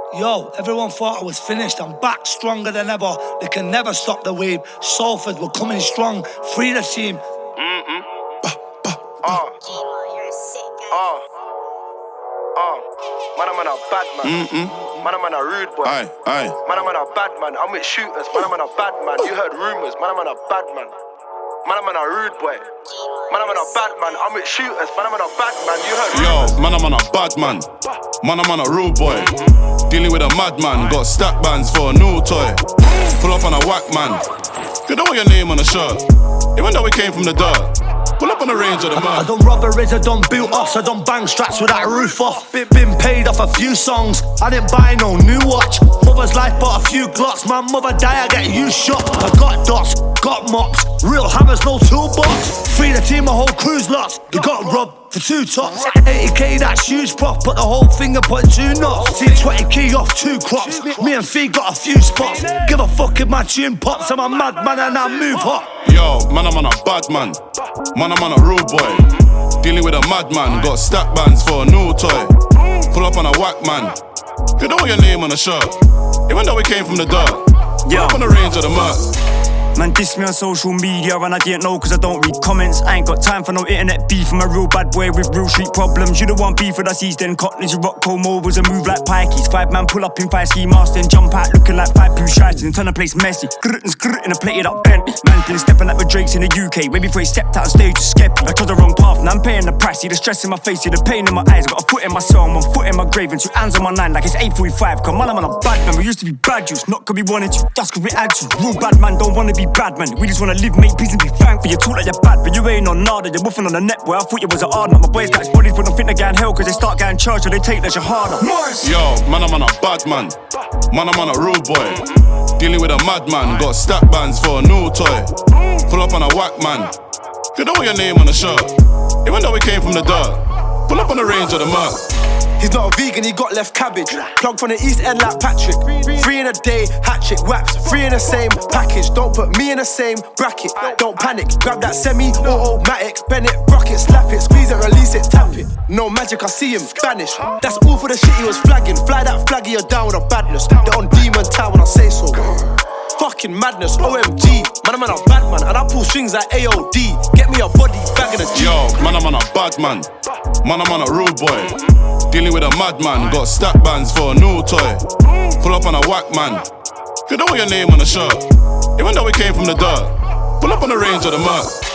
Yo, everyone thought I was finished. I'm back stronger than ever. They can never stop the wave. Salford, we're coming strong. Free the team. Man, I'm a bad man. Man, I'm a rude boy. Aye. Man, I'm a bad man. I'm with shooters. Man, I'm a bad man. You heard rumors. Man, I'm a bad man. Man, I'm a rude boy. Man, I'm a bad man. I'm with shooters. Man, I'm a bad man. You heard rumors. Yo, man, I'm a bad man. Man, I'm a rude boy. Dealing with a madman. Got stack bands for a new toy. Pull up on a whack man. You don't want your name on the shirt. Even though we came from the dirt. Pull up on the range of the I mud. done robberies, I done boot offs, I done bang straps with that roof off. Been paid off a few songs, I didn't buy no new watch. Mother's life bought a few glocks, my mother die, I get you shot. I got dots, got mops, real hammers, no toolbox. Free the team, my whole crew's lost. You got robbed for 2 tops. 80k, that's huge prop, put the whole finger, put 2 knots. See 20k off 2 crops, me and Fee got a few spots. Give a fuck if my tune pops, I'm a madman and I move hot. Yo, man, I'm on a bad man. Man, I'm on a rude boy. Dealing with a madman. Got stack bands for a new toy. Pull up on a whack man. You don't want your name on the shirt. Even though we came from the dirt. Pull up on the range of the mud. Man diss me on social media and I didn't know cause I don't read comments. I ain't got time for no internet beef. I'm a real bad boy with real street problems. You the one beef with us East End Cottons. You rock cold mobiles and move like pikeys. 5 man pull up in 5 ski mask then jump out looking like 5 poo shites and turn the place messy. Grr in a plated up Bentley. Man's been stepping like with Drakes in the UK. Way before he stepped out on stage to skeppy. I chose the wrong path, now I'm paying the price. See the stress in my face, see the pain in my eyes. Got a foot in my cell, I'm 1 foot in my grave and 2 hands on my 9 like it's 8:45. Come on, I'm on a bad man. We used to be bad juice, not cause we wanted to, that's cause we had to. Real bad man don't wanna be bad man. We just wanna live, make peace and be thankful. You talk like you're bad, but you ain't on nada. You're woofing on the net, boy. I thought you was an hard nut. My boys got bodies, but don't think they get in hell cause they start getting charged or they take that shahada. Yo, man, I'm on a bad man. Man, I'm on a rude boy. Dealing with a madman. Got stack bands for a new toy. Pull up on a whack man. You don't want your name on the shirt. Even though we came from the dirt. Pull up on the range of the mud. He's not a vegan, he got left cabbage. Plug from the East End like Patrick. 3 in a day, hat trick, waps. 3 in the same package. Don't put me in the same bracket. Don't panic, grab that semi-automatic. Bend it, rock it, slap it, squeeze it, release it, tap it. No magic, I see him vanish. That's all for the shit he was flagging. Fly that flaggy, you're down with a badness. They're on demon time when I say so. Fucking madness, OMG. Man, I'm on a bad man, and I pull strings like AOD. Get me a body bag in a G. Yo, man, I'm on a bad man. Man, I'm on a rude boy. Dealing with a madman. Got stack bands for a new toy. Pull up on a whack man. You don't want your name on the shirt. Even though we came from the dirt. Pull up on the range of the mud.